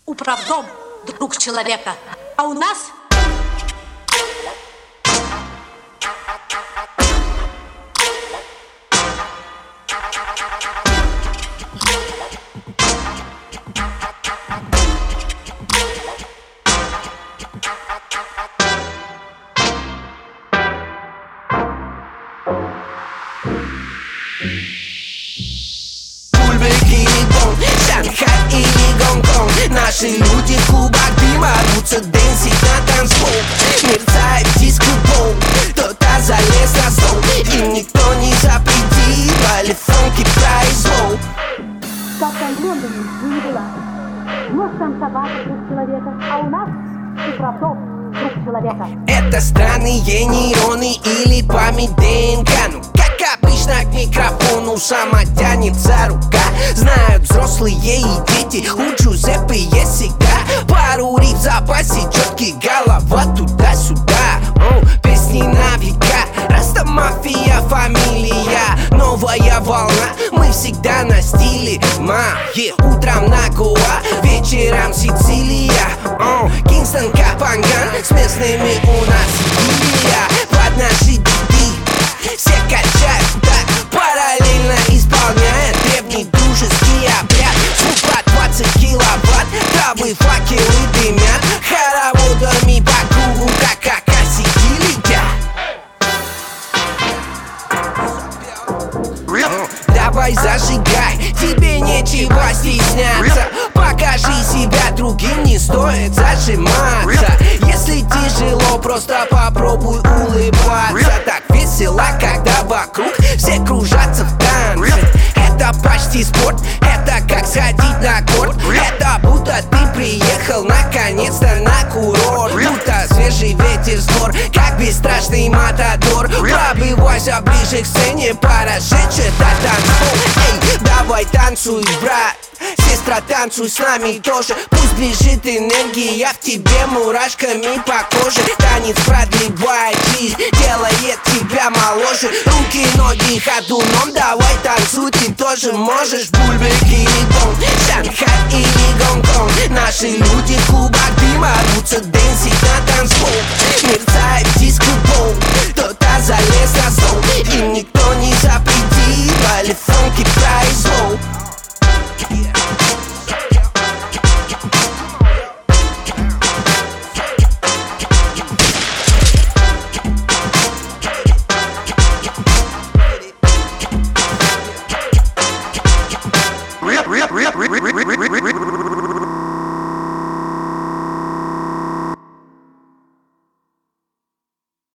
Управдом, друг человека. А у нас... Шанхай или Гонконг, наши люди в клубах дыма рвутся дэнсить на танцпол. Мерцает диско-бол, кто-то залез на стол, им никто не запретит, вали фонки произвол. Как-то в Лондоне не была. Может танцевать друг человека, а у нас управдом, друг человека. Это странные нейроны или память ДНК. Ну, как обычно, к микрофону сама тянется рука. Знают взрослые и дети, у Джузеппе есть всегда пару риф в запасе, четкий голова туда-сюда. Песни на века, Раста мафия фамилия, новая волна, мы всегда на стиле. Утром на Гоа, вечером Сицилия, Кингстон, Капанган, с местными у нас идиллия. Под наши биты все качают так, параллельно исполняя древний дружеский обряд. Звук под 20 киловатт, травы, факелы дымят, хороводами по кругу, как акасики летят. Давай зажигай, тебе нечего стесняться, покажи себя другим, не стоит зажиматься. Если тяжело, просто попробуй улыбаться. Так весело, когда вокруг все кружатся в танце. Это почти спорт, это как сходить на корт. Это будто ты приехал наконец-то на курорт. Будто свежий ветер с гор, как бесстрашный матадор. Пробивайся ближе к сцене, пора жечь этот танцпол. Эй, давай танцуй, брат, сестра, танцуй с нами тоже. Пусть бежит энергия в тебе мурашками по коже. Танец продлевает жизнь, делает тебя моложе. Руки, ноги ходуном, давай танцуй, ты тоже можешь. Бульбеки или Дон, Шанхай или Гонконг, наши люди в клубах дыма рвутся дэнсить на танцпол. Мерцает диско-бол,